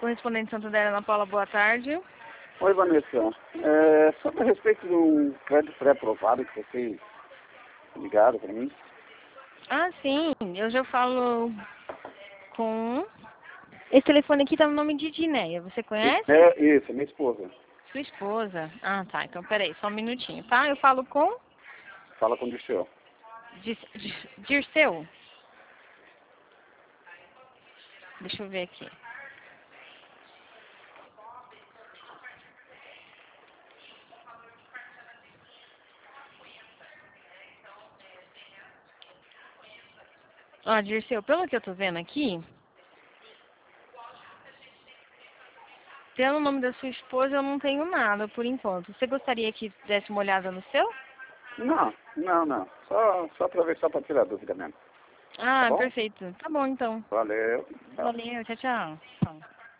correspondente Santander, Ana Paula, boa tarde. Oi, Vanessa. Sobre a respeito de um crédito pré-aprovado que vocês ligaram para mim. Ah, sim, eu já falo com... Esse telefone aqui tá no nome de Dineia, você conhece? Isso, minha esposa. Sua esposa. Ah, tá, então peraí, só um minutinho, tá? Eu falo com... Fala com o Dirceu. Dirceu? Deixa eu ver aqui. Ó, Dirceu, pelo que eu tô vendo aqui, pelo nome da sua esposa eu não tenho nada por enquanto. Você gostaria que desse uma olhada no seu? Não. Só atravessar para tirar dúvida mesmo. Ah, Tá bom? perfeito. Tá bom, então. Valeu. Tchau. Valeu, tchau, tchau.